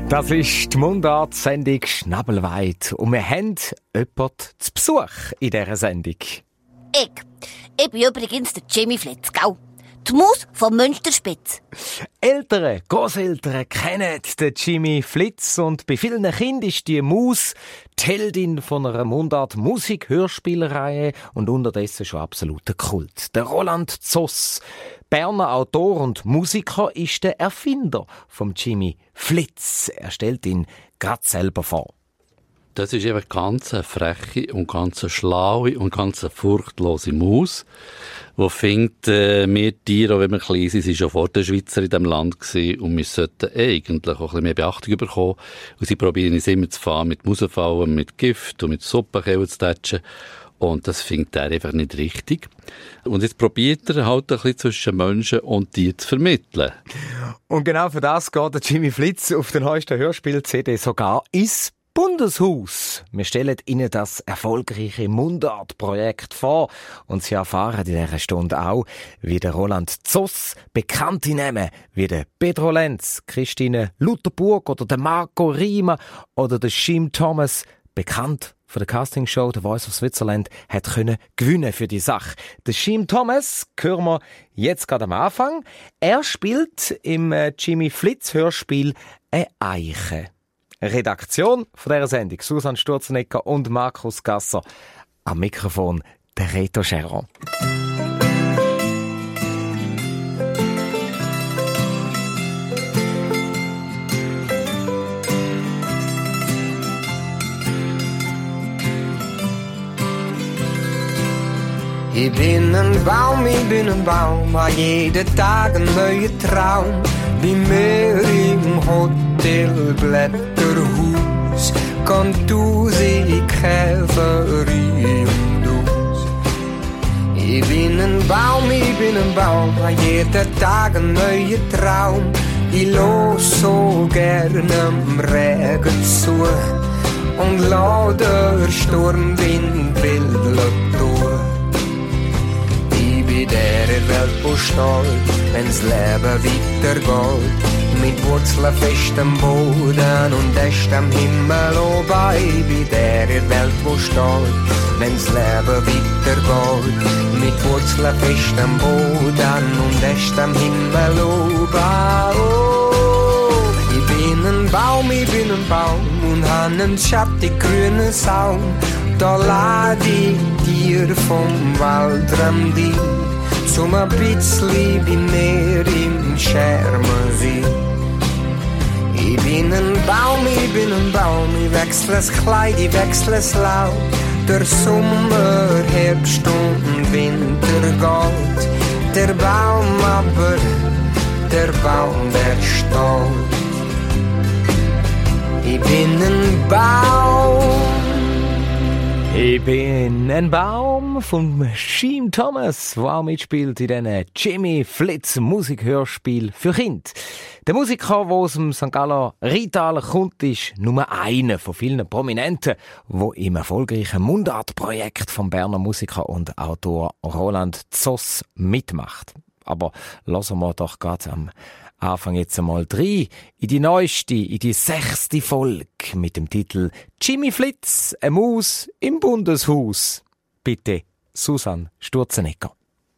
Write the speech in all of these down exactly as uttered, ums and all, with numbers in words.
Das ist die Mundart-Sendung «Schnabelweit» und wir haben jemanden zu Besuch in dieser Sendung. Ich. Ich bin übrigens der Jimmy Flitz, gell? Die Maus vom Münsterspitz. Eltern, Grosseltern kennen den Jimmy Flitz und bei vielen Kindern ist die Maus die Heldin von einer Mundart-Musik-Hörspielreihe und unterdessen schon absoluter Kult. Der Roland Zoss, Berner Autor und Musiker, ist der Erfinder vom Jimmy Flitz. Er stellt ihn gerade selber vor. Das ist eben ganz eine freche und ganz eine schlaue und ganz eine furchtlose Maus, die findet, äh, wir Tiere, auch wenn wir klein sind, sind schon vor den Schweizer in diesem Land gewesen und wir sollten eigentlich auch ein bisschen mehr Beachtung bekommen. Und sie probieren uns immer zu fahren mit Mausenfallen, mit Gift und mit Suppenkellen zu tätschen. Und das findet er einfach nicht richtig. Und jetzt probiert er halt ein bisschen zwischen Menschen und Tieren zu vermitteln. Und genau für das geht der Jimmy Flitz auf der neuesten Hörspiel-C D sogar ins Bundeshaus. Wir stellen Ihnen das erfolgreiche Mundart-Projekt vor und Sie erfahren in dieser Stunde auch, wie der Roland Zoss bekannte Namen wie der Pedro Lenz, Christine Lutherburg oder der Marco Rima oder der Jim Thomas, bekannt von der Castingshow The Voice of Switzerland, hat können gewinnen für die Sache. Der Jim Thomas hören wir jetzt gerade am Anfang. Er spielt im Jimmy Flitz Hörspiel eine Eiche. Redaktion von dieser Sendung Susanne Sturzenegger und Markus Gasser. Am Mikrofon der Reto Scherer. Ich bin ein Baum, ich bin ein Baum, a jeden Tag ein neuer Traum. Bei mir im Hotel Blätterhaus kommt Musik, Käferei und aus. Ich bin ein Baum, ich bin ein Baum, a jeden Tag ein neuer Traum. Ich los so gerne am Regen zu und lass der Sturmwind wild durch. In der Welt, wo steht, wenn's Leben weitergeht, mit Wurzeln fest am Boden und echt am Himmel oben. In der Welt, wo steht, wenn's Leben weitergeht, mit Wurzeln fest am Boden und echt am Himmel oben. Oh, ich bin ein Baum, ich bin ein Baum und hab einen schattig grünen Saum. Da lad ich dir vom Waldrand ein, zum ein bisschen bei mir im Schermensee. Ich bin ein Baum, ich bin ein Baum, ich wechsle das Kleid, ich wechsle das Laub. Der Sommer, Herbst und Winter geht, der Baum aber, der Baum, der steht. Ich bin ein Baum. Ich bin ein Baum vom Jim Thomas, der auch mitspielt in diesem Jimmy Flitz Musikhörspiel für Kinder. Der Musiker, der aus dem Sankt Galler Rital kommt, ist nur einer von vielen Prominenten, der im erfolgreichen Mundart-Projekt vom Berner Musiker und Autor Roland Zoss mitmacht. Aber lassen wir doch gerade am Anfang jetzt einmal rein in die neueste, in die sechste Folge mit dem Titel «Jimmy Flitz, eine Maus im Bundeshaus». Bitte, Susanne Sturzenegger.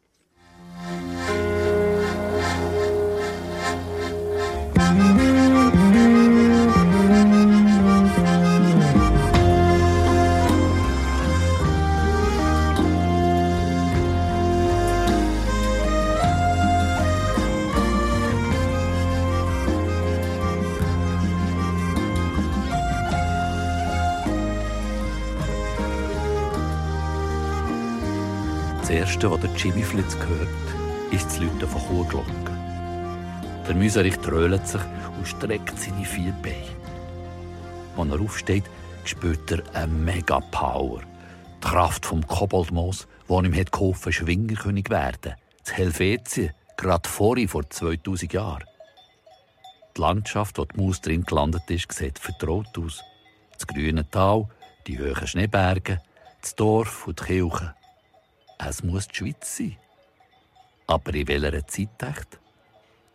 Das Erste, was der Jimmy Flitz hört, ist das Läuten von Kuhglocken. Der Müserich trölt sich und streckt seine vier Beine. Als er aufsteht, spürt er eine Mega-Power. Die Kraft vom Koboldmoos, die ihm hat geholfen, Schwingerkönig zu werden. Das Helvetien, gerade vorhin, vor zweitausend Jahren. Die Landschaft, wo die Maus drin gelandet ist, sieht vertraut aus. Das grüne Tal, die hohen Schneeberge, das Dorf und die Kirche. Es muss die Schweiz sein. Aber in welcher Zeit echt?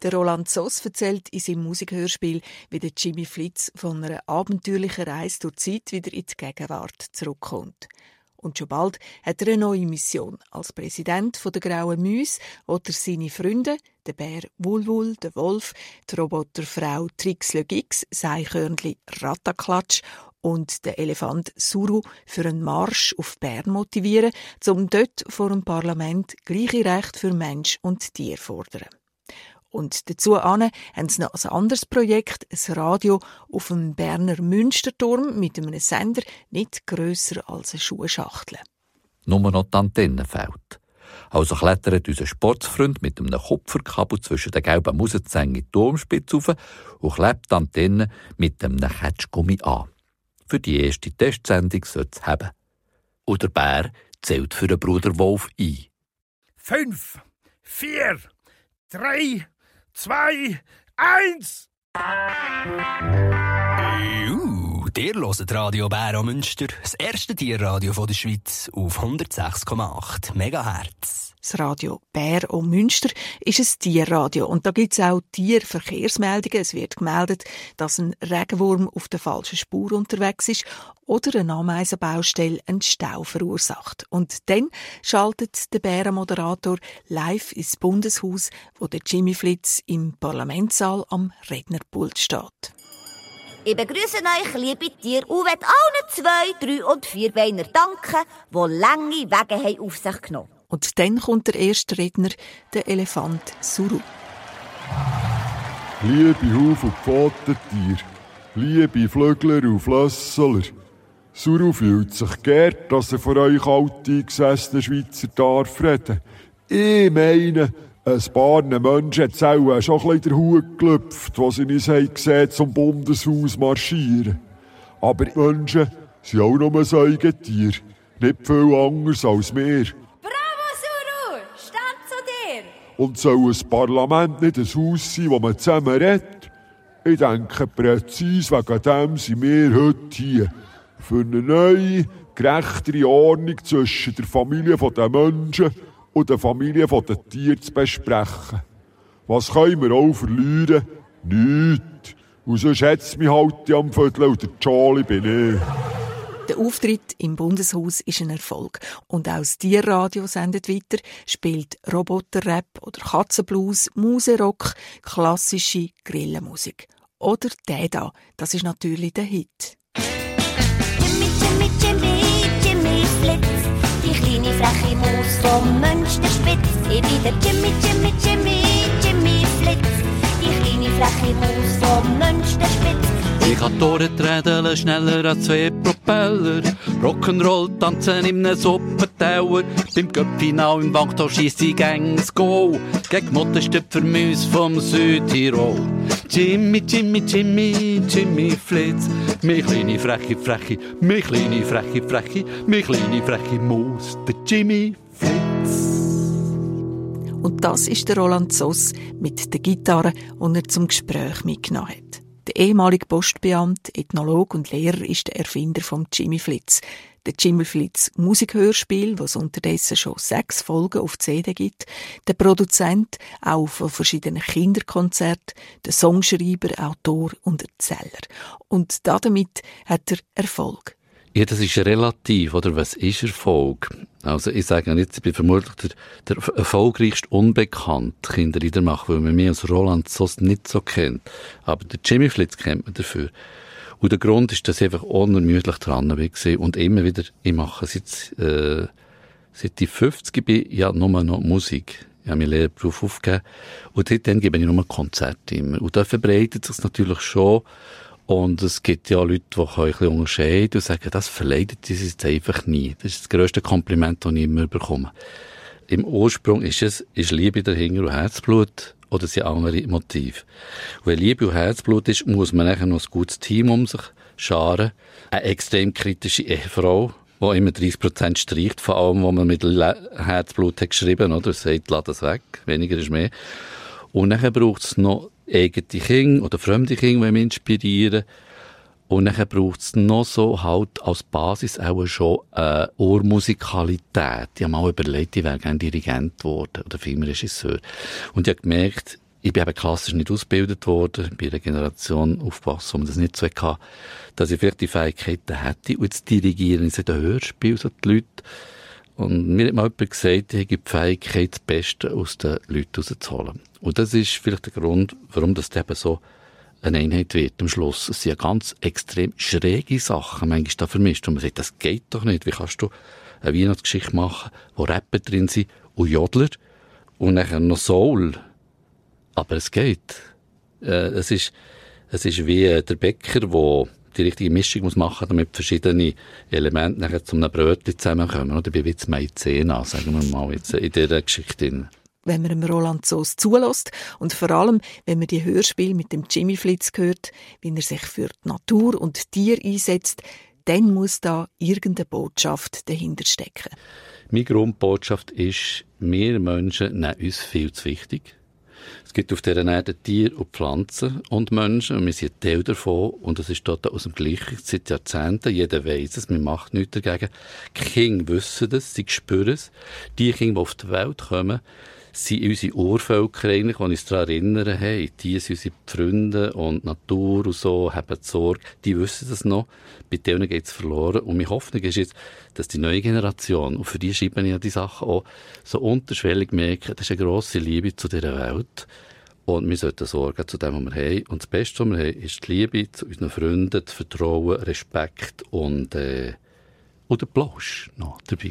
Der Roland Soss erzählt in seinem Musikhörspiel, wie der Jimmy Flitz von einer abenteuerlichen Reise durch die Zeit wieder in die Gegenwart zurückkommt. Und schon bald hat er eine neue Mission. Als Präsident der Grauen Müs will er seine Freunde, den Bär Wulwul, den Wolf, die Roboterfrau Trixle Gix, Seichhörnli Rattaklatsch und den Elefant Suru für einen Marsch auf Bern motivieren, um dort vor dem Parlament gleiche Rechte für Mensch und Tier zu fordern. Und dazu haben sie noch ein anderes Projekt, ein Radio auf dem Berner Münsterturm mit einem Sender nicht grösser als eine Schuhschachtel. Nur noch die Antenne fehlt. Also klettert unser Sportsfreund mit einem Kupferkabel zwischen den gelben Musenzängen in die Turmspitze rauf und klebt die Antenne mit einem Ketschgummi an. Für die erste Testsendung soll es haben. Und der Bär zählt für den Bruder Wolf ein. Fünf, vier, drei, zwei, eins. Juhu, ihr hört Radio Bär am Münster, das erste Tierradio der Schweiz auf hundertsechs Komma acht Megahertz. Das Radio Bär am Münster ist ein Tierradio und da gibt es auch Tierverkehrsmeldungen. Es wird gemeldet, dass ein Regenwurm auf der falschen Spur unterwegs ist oder eine Ameisenbaustelle einen Stau verursacht. Und dann schaltet der Bärenmoderator live ins Bundeshaus, wo der Jimmy Flitz im Parlamentssaal am Rednerpult steht. Ich begrüße euch, liebe Tiere, und möchte allen zwei, drei und vier Beiner danken, die lange Wege haben auf sich genommen haben. Und dann kommt der erste Redner, der Elefant Suru. Liebe Huf- und Pfotentiere, liebe Flügler und Flösseler, Suru fühlt sich geehrt, dass er vor euch alteingesessenen Schweizer darf reden. Ich meine, ein paar Menschen hat es auch schon ein bisschen den Hut gelüpft, als sie uns gesehen zum Bundeshaus marschieren. Aber die Menschen sind auch nur Säugetiere, nicht viel anders als wir. Und soll ein Parlament nicht ein Haus sein, wo man zusammen redet? Ich denke, präzise wegen dem sind wir heute hier. Für eine neue, gerechtere Ordnung zwischen der Familie der Menschen und der Familie der Tiere zu besprechen. Was können wir auch verlieren? Nichts. Und sonst hat es mich halt am Viertel und der Charlie bin ich. Der Auftritt im Bundeshaus ist ein Erfolg. Und auch das Tierradio sendet weiter, spielt Roboterrap oder Katzenblues, Muserock, klassische Grillenmusik. Oder der da, das ist natürlich der Hit. Jimmy, Jimmy, Jimmy, Jimmy Flitz, die kleine freche Maus vom Münsterspitz. Ich bin der Jimmy, Jimmy, Jimmy, Jimmy Flitz, die kleine freche Maus vom Münsterspitz. Ich kann Tore trädeln, schneller als zwei Propeller. Rock'n'Roll tanzen in einem Suppenteller. Beim Cup-Final im Wanktal schiesst ich gängs Goal. Gegen Mottenstöpfer Müs vom Südtirol. Jimmy, Jimmy, Jimmy, Jimmy Flitz. Mich kleine freche, freche, mich kleine freche, freche, mich kleine freche Maus, der Jimmy Flitz. Und das ist der Roland Soss mit der Gitarre, die er zum Gespräch mitgenommen hat. Der ehemalige Postbeamte, Ethnologe und Lehrer ist der Erfinder von Jimmy Flitz. Der Jimmy Flitz Musikhörspiel, das unterdessen schon sechs Folgen auf C D gibt. Der Produzent auch von verschiedenen Kinderkonzerten, der Songschreiber, Autor und Erzähler. Und damit hat er Erfolg. Ja, das ist relativ, oder? Was ist Erfolg? Also, ich sage jetzt, ich bin vermutlich der, der erfolgreichste Unbekannte Kinderliedermacher, weil man mich als Roland Soss nicht so kennt. Aber der Jimmy Flitz kennt man dafür. Und der Grund ist, dass ich einfach unermüdlich dran war und immer wieder, ich mache seit, äh, seit ich fünfzig bin, ja, nur noch Musik. Ich habe meinen Lehrberuf aufgegeben. Und seitdem gebe ich nur Konzerte immer. Und da verbreitet sich natürlich schon. Und es gibt ja Leute, die ein bisschen unterscheiden und sagen, das verleidet uns jetzt einfach nie. Das ist das grösste Kompliment, das ich immer bekomme. Im Ursprung ist es, ist Liebe dahinter und Herzblut oder sind andere Motive. Und wenn Liebe und Herzblut ist, muss man nachher noch ein gutes Team um sich scharen. Eine extrem kritische Ehefrau, die immer dreißig Prozent streicht von allem, was man mit Herzblut hat geschrieben, oder? Sagt, lass das weg, weniger ist mehr. Und dann braucht es noch eigene Kinder oder fremde Kinder, die mich inspirieren. Und dann braucht es noch so halt als Basis auch schon äh, Ohrmusikalität. Ich habe mal überlegt, ich wäre gerne Dirigent geworden oder Filmregisseur. Und ich habe gemerkt, ich bin eben klassisch nicht ausgebildet worden, bei einer Generation aufgewachsen, wo man das nicht so hatte, dass ich vielleicht die Fähigkeiten hätte. Und jetzt dirigieren sie den Hörspiel, so die Leute. Und mir hat mal jemand gesagt, ich habe die Fähigkeit, das Beste aus den Leuten rauszuholen. Und das ist vielleicht der Grund, warum das eben so eine Einheit wird am Schluss. Es sind ja ganz extrem schräge Sachen manchmal da vermischt. Und man sagt, das geht doch nicht. Wie kannst du eine Weihnachtsgeschichte machen, wo Rapper drin sind und Jodler und nachher noch Soul? Aber es geht. Äh, es ist, es ist wie äh, der Bäcker, der die richtige Mischung muss machen, damit verschiedene Elemente nachher zu einem Brötchen zusammenkommen. Oder wie jetzt Maizena, sagen wir mal jetzt in dieser Geschichte. Wenn man dem Roland Soos zulässt und vor allem, wenn man die Hörspiele mit dem Jimmy Flitz hört, wie er sich für die Natur und die Tiere einsetzt, dann muss da irgendeine Botschaft dahinter stecken. Meine Grundbotschaft ist, wir Menschen nehmen uns viel zu wichtig. Es gibt auf dieser Erde Tiere und Pflanzen und Menschen und wir sind Teil davon und das ist dort aus dem Gleichen seit Jahrzehnten. Jeder weiss es, man macht nichts dagegen. Die Kinder wissen das, sie spüren es. Die Kinder, die auf die Welt kommen, sind unsere Urvölker eigentlich, die uns daran erinnern, hey, die sind unsere Freunde und Natur und so, haben Sorge, die wissen das noch, bei denen geht es verloren. Und meine Hoffnung ist jetzt, dass die neue Generation, und für die schreiben ja die Sachen auch, so unterschwellig merken, das ist eine grosse Liebe zu dieser Welt und wir sollten Sorge zu dem, was wir haben. Und das Beste, was wir haben, ist die Liebe zu unseren Freunden, das Vertrauen, Respekt und, äh, und der Plausch noch dabei.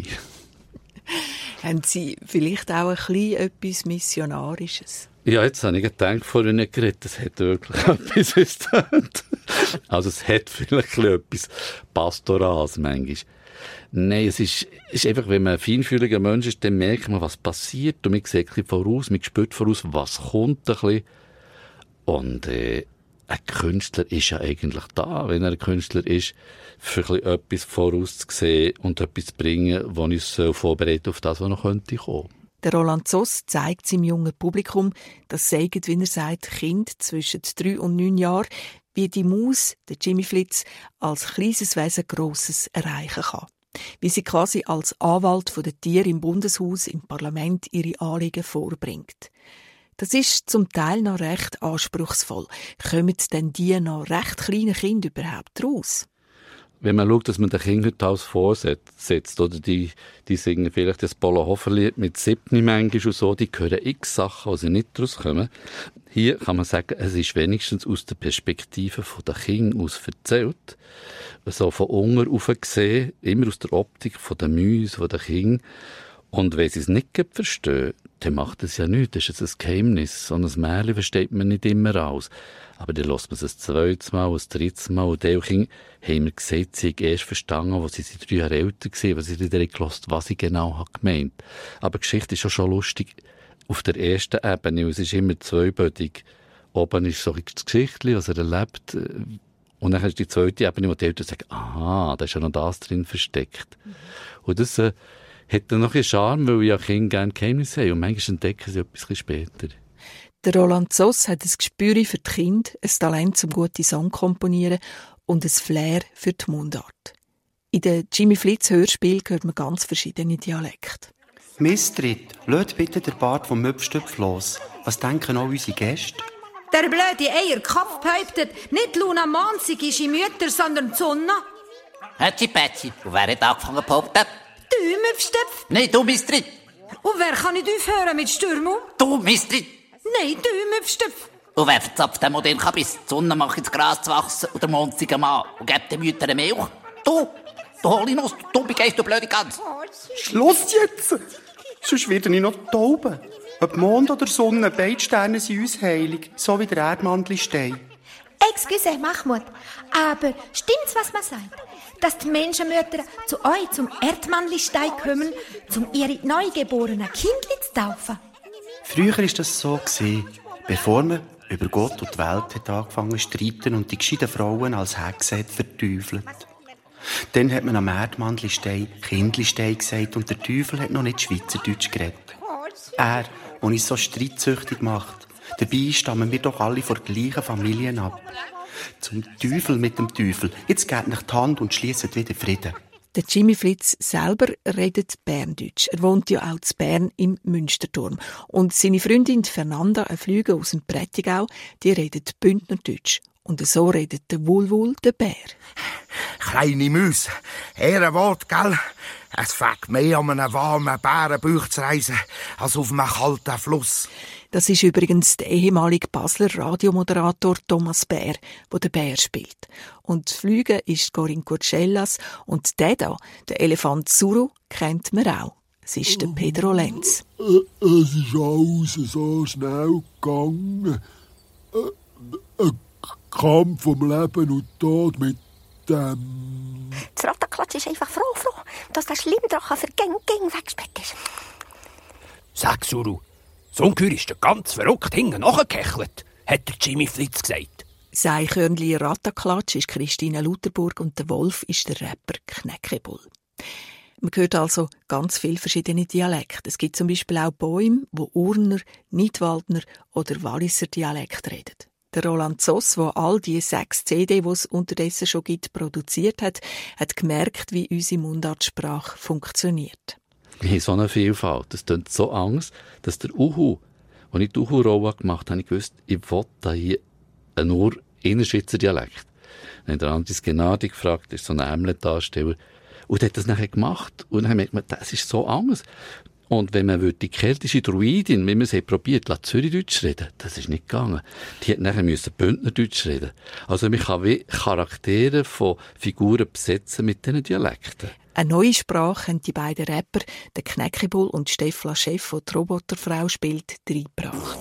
Haben Sie vielleicht auch ein bisschen etwas Missionarisches? Ja, jetzt habe ich gedacht, vorhin nicht geredet, es hat wirklich etwas instant. Also es hat vielleicht etwas Pastorales manchmal. Nein, es ist, ist einfach, wenn man ein feinfühliger Mensch ist, dann merkt man, was passiert und man sieht ein bisschen voraus, man spürt voraus, was kommt ein bisschen. Und äh, ein Künstler ist ja eigentlich da, wenn er ein Künstler ist, für ein bisschen etwas vorauszusehen und etwas zu bringen, das uns so vorbereitet auf das, was noch könnte kommen. Der Roland Soos zeigt seinem jungen Publikum, dass sagen, wie er sagt, Kind zwischen drei und neun Jahren, wie die Maus, der Jimmy Flitz, als kleines Wesen Grosses erreichen kann. Wie sie quasi als Anwalt der Tiere im Bundeshaus im Parlament ihre Anliegen vorbringt. Das ist zum Teil noch recht anspruchsvoll. Kommen denn die noch recht kleinen Kinder überhaupt raus? Wenn man schaut, dass man den Kindern alles vorsetzt, oder die, die singen vielleicht das Polo-Hofer-Lied mit siebni manchmal und so, die hören x Sachen, die sie nicht rauskommen. Hier kann man sagen, es ist wenigstens aus der Perspektive der Kinder aus erzählt. So von unten rauf gesehen, immer aus der Optik der Mäuse, der Kinder. Und wenn sie es nicht verstehen, dann macht es ja nichts. Das ist ein Geheimnis. So ein Märchen versteht man nicht immer aus. Aber dann lässt man es ein zweites Mal, ein drittes Mal. Und die Kinder haben mir gesagt, sie haben erst verstanden, als sie drei Jahre älter waren, weil sie nicht gehört, was ich genau gemeint habe. Aber die Geschichte ist auch schon lustig auf der ersten Ebene. Es ist immer zweibödig. Oben ist so das Geschichtchen, was er erlebt. Und dann ist die zweite Ebene, wo die Eltern sagen, aha, da ist ja noch das drin versteckt. Mhm. Und das äh, hat dann noch einen Charme, weil ja Kinder gerne Geheimnisse haben. Und manchmal entdecken sie etwas später. Der Roland Soos hat ein Gespür für die Kinder, ein Talent zum guten Song komponieren und ein Flair für die Mundart. In den Jimmy Flitz Hörspielen hört man ganz verschiedene Dialekte. Mistrit, lasst bitte den Bart vom Möpfstöpf los. Was denken auch unsere Gäste? Der blöde Eierkopf behauptet, nicht Luna Manzig ist ihre Mütter, sondern die Sonne. Hätschi Pätschi, und wer hat angefangen zu behaupten? Du, Möpfstöpf. Nein, du, Mistrit. Und wer kann nicht aufhören mit Stürmung? Du, Mistrit. Nein, du, Möpfstöpf. Und wer verzapft den modernen Kabiss? Die Sonne macht ins Gras zu wachsen und der Monzige Mann und gibt den Müttern eine Milch? Du, du Holinuss, du begeist, du blöde Gans. Schluss jetzt! Sonst werde ich noch tauben. Ob Mond oder Sonne, beide Sterne sind uns heilig, so wie der Erdmantelstein. Excuse, Mahmoud, aber stimmt's, was man sagt? Dass die Menschenmütter zu euch zum Erdmantelstein kommen, um ihre neugeborenen Kindli zu taufen? Früher war das so, bevor man über Gott und die Welt hat angefangen zu streiten und die gescheiten Frauen als Hexen hat verteufelt. Dann hat man am Erdmantelstein Kindlistein gesagt und der Teufel hat noch nicht Schweizerdeutsch geredet. Er, der uns so streitsüchtig macht. Dabei stammen wir doch alle von gleichen Familien ab. Zum Teufel mit dem Teufel. Jetzt gebt euch die Hand und schliesset wieder Frieden. Der Jimmy Flitz selber redet Berndeutsch. Er wohnt ja auch in Bern im Münsterturm. Und seine Freundin Fernanda, eine Flüge aus dem Prättigau, die redet Bündnerdeutsch. Und so redet der Wulwul, der Bär. Kleine Müs, Ehrenwort, gell? Es fängt mehr an einem warmen Bärenbauch zu reisen, als auf einem kalten Fluss. Das ist übrigens der ehemalige Basler Radiomoderator Thomas Bär, der den Bär spielt. Und Flüge ist Corinne Curcellas und der da, der Elefant Suru, kennt man auch. Es ist der Pedro Lenz. Es ist alles so schnell gegangen. Ein Kampf um Leben und Tod mit dem... Das Rattenklatsch ist einfach froh, froh, dass der Schlimmdrache für gäng, gäng weggesperrt ist. Sag, Suru, so ein Ungeheuer ist der ganz verrückt hinten nachgekechelt, hat der Jimmy Flitz gesagt. Sein Körnli Rattenklatsch ist Christine Lutherburg und der Wolf ist der Rapper Knäckebull. Man hört also ganz viele verschiedene Dialekte. Es gibt zum Beispiel auch Bäume, wo Urner, Nidwaldner oder Walliser Dialekt reden. Der Roland Zoss, der all die sechs C D, die es unterdessen schon gibt, produziert hat, hat gemerkt, wie unsere Mundartsprache funktioniert. Wir haben so eine Vielfalt. Es klingt so Angst, dass der Uhu, als ich die Uhu-Rolle gemacht habe, ich gewusst, ich will da hier einen nur Innerschweizer Dialekt. Dann hat der Andis Gennadi gefragt, das ist so ein Ämlet-Darsteller, und er hat das nachher gemacht. Und dann merkt man, das ist so Angst. Und wenn man die keltische Druidin, wie man sie probiert, Zürichdeutsch reden, das ist nicht gegangen. Die hat nachher müssen Bündnerdeutsch reden. Also man kann wie Charaktere von Figuren besetzen mit diesen Dialekten. Eine neue Sprache haben die beiden Rapper, der Knäckebull und Stefla Chef, die die Roboterfrau spielt, reingebracht.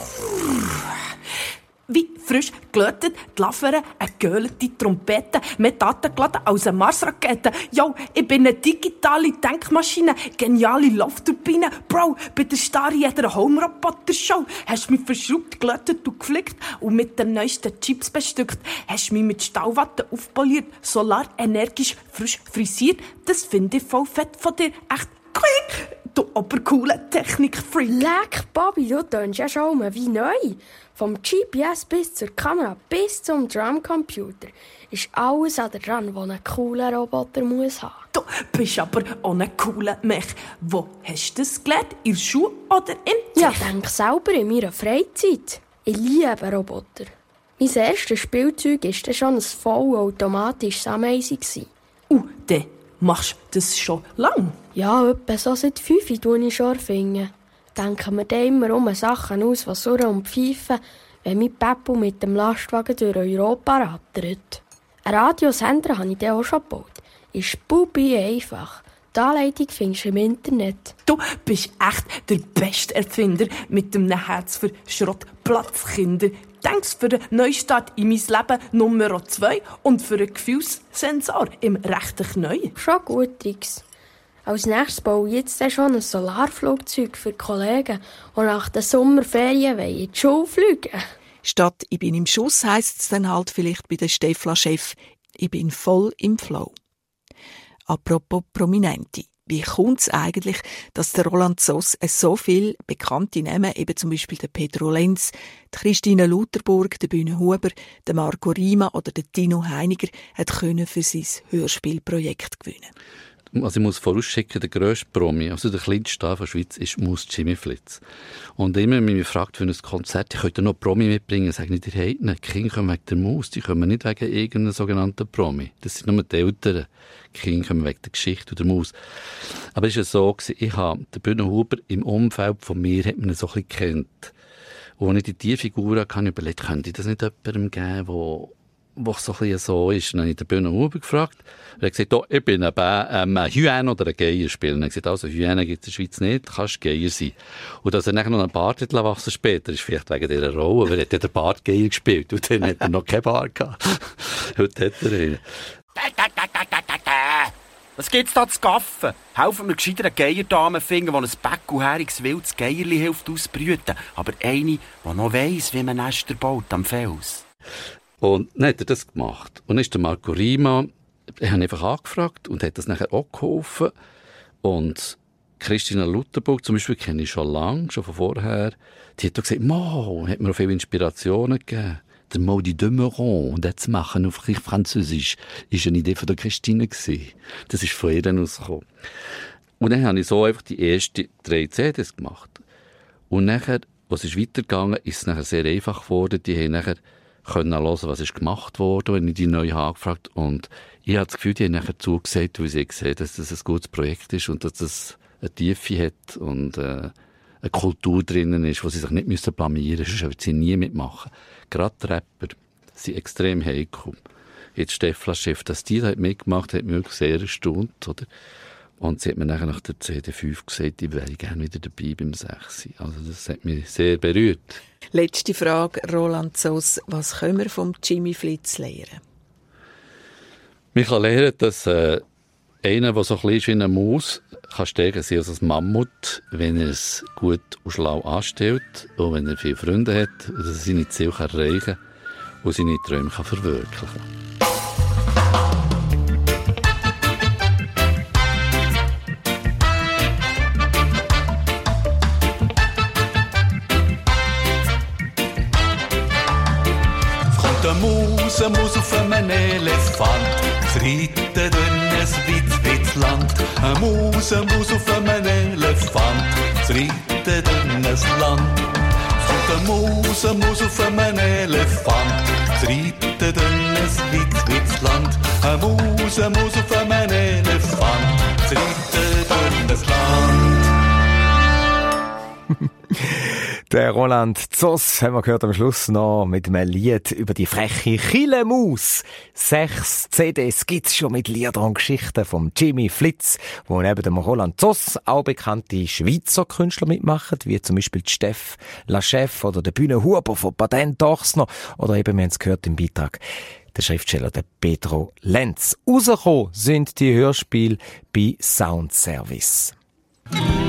Wie frisch gelötet, die Laffere, eine gehöhlte Trompete, mit Daten geladen aus einer Marsrakete. Jo, ich bin eine digitale Denkmaschine, geniale Luftturbine. Bro, bei der Star jeder Home-Roboter-Show hast du mich verschraubt, gelötet und geflickt und mit den neuesten Chips bestückt. Hast mich mit Stahlwatte aufpoliert, solar, energisch, frisch frisiert. Das finde ich voll fett von dir, echt quick. Du obercoole Technik-Freak. Leck, Bobby, du tönst ja schon mal wie neu. Vom G P S bis zur Kamera bis zum Drumcomputer ist alles an der dran, was ein cooler Roboter muss haben. Du bist aber auch ein cooler Mech. Wo hast du das gelernt? In der Schule oder im Ja, ich denke selber in meiner Freizeit. Ich liebe Roboter. Mein erstes Spielzeug war dann schon ein vollautomatisches Ameisen. Uh, dann machst du das schon lang? Ja, etwa so seit fünf tue ich schon erfinden. Denken wir dann immer um Sachen aus, die surren und pfeifen, wenn mein Peppo mit dem Lastwagen durch Europa rattert. Ein Radiosender habe ich dann auch schon gebaut. Ist bubi einfach. Die Anleitung findest du im Internet. Du bist echt der beste Erfinder mit einem Herz für Schrottplatzkinder. Denkst für einen Neustart in mein Leben Nummer zwei und für einen Gefühlssensor im rechten Knie. Schon gut, Tricks. Als nächstes baue ich jetzt schon ein Solarflugzeug für Kollegen, die nach den Sommerferien in die Schule fliegen. Statt «Ich bin im Schuss» heisst es dann halt vielleicht bei der Stefla Chef «Ich bin voll im Flow». Apropos Prominente. Wie kommt es eigentlich, dass der Roland Zoss so viele bekannte Namen, eben zum Beispiel der Pedro Lenz, die Christine Lutherburg, der Bühne Huber, der Marco Rima oder der Tino Heiniger hat können für sein Hörspielprojekt gewinnen? Also ich muss vorausschicken, der grösste Promi, also der kleinste Star der Schweiz, ist muss Jimmy Flitz. Und immer, wenn man mich fragt für ein Konzert, ich könnte noch Promi mitbringen, sage ich, ihr habt nicht. Die Kinder kommen wegen der Maus, die kommen nicht wegen irgendeinem sogenannten Promi. Das sind nur die Eltern. Die Kinder kommen wegen der Geschichte und der Maus. Aber es war so, ich habe den Bühne Huber im Umfeld von mir, hat man ihn so ein bisschen kennt. Und als ich die diese Figur hatte, habe ich überlegt, könnte ich das nicht jemandem geben, wo wo so ein bisschen so ist. Dann habe ich den Bühne Huber gefragt. Er hat gesagt, oh, ich bin ein, ähm, ein Hyäne oder ein Geier spielen. Und er hat gesagt, also Hyäne gibt es in der Schweiz nicht, du kannst Geier sein. Und dass er nachher noch einen Bart hat wachsen später, ist vielleicht wegen dieser Rolle, aber er hat ja den Bart Geier gespielt und dann hat er noch keinen Bart gehabt. Heute hat er ihn. Was gibt's da zu gaffen? Helfen wir gescheiter eine Geierdame finden, die ein beckelhäriges wildes Geierli hilft ausbrüten. Aber eine, die noch weiss, wie man Nester baut am Fels. Und dann hat er das gemacht. Und dann ist der Marco Rima, ich habe einfach angefragt und hat das nachher auch geholfen. Und Christina Lutherburg zum Beispiel kenne ich schon lange, schon von vorher. Die hat auch gesagt, Mo, hat mir auch viele Inspirationen gegeben. der Maudit Demeurant, den zu machen auf Französisch, war eine Idee von der Christine. Das ist von ihr rausgekommen. Und dann habe ich so einfach die ersten drei C Ds gemacht. Und nachher, als es weitergegangen ist, ist es nachher sehr einfach geworden. Die haben nachher können hören, was ist gemacht wurde, wenn ich die neu angefragt habe. Und ich habe das Gefühl, die haben nachher zugesagt, weil sie gesehen, dass das ein gutes Projekt ist und dass es eine Tiefe hat und äh, eine Kultur drinnen ist, wo sie sich nicht müssen blamieren müssen, sonst würden sie nie mitmachen. Gerade die Rapper sind extrem heikel. Jetzt Stefla Chef, dass die da mitgemacht hat, hat mich wirklich sehr erstaunt, oder? Und sie hat mir nachher nach der C D fünf gesagt, ich wäre gerne wieder dabei beim sechs. Also das hat mich sehr berührt. Letzte Frage, Roland Zoss. Was können wir vom Jimmy Flitz lernen? Man kann lernen, dass äh, einer, der so klein ist wie eine Maus, kann stärker sein als ein Mammut, wenn er es gut und schlau anstellt und wenn er viele Freunde hat, dass er seine Ziele erreichen kann und seine Träume kann verwirklichen kann. Eine Maus, eine Maus auf einem Elefant, reitet in ein weites, weites Land. Eine Maus, eine Maus auf einem Elefant, reitet in ein Land. Kommt eine Maus, eine Maus auf einem Elefant, reitet in ein weites, weites Land. Eine Maus, eine Maus auf einem Elefant, reitet in ein Land. Der Roland Zoss haben wir gehört am Schluss noch mit einem Lied über die freche Chilemaus. Sechs C Ds gibt's schon mit Liedern und Geschichten vom Jimmy Flitz, wo neben dem Roland Zoss auch bekannte Schweizer Künstler mitmachen, wie zum Beispiel Steff Lachef oder der Bühne Huber von Patent Dorsner oder eben, wir haben es gehört im Beitrag, der Schriftsteller der Pedro Lenz. Rausgekommen sind die Hörspiele bei Sound Service.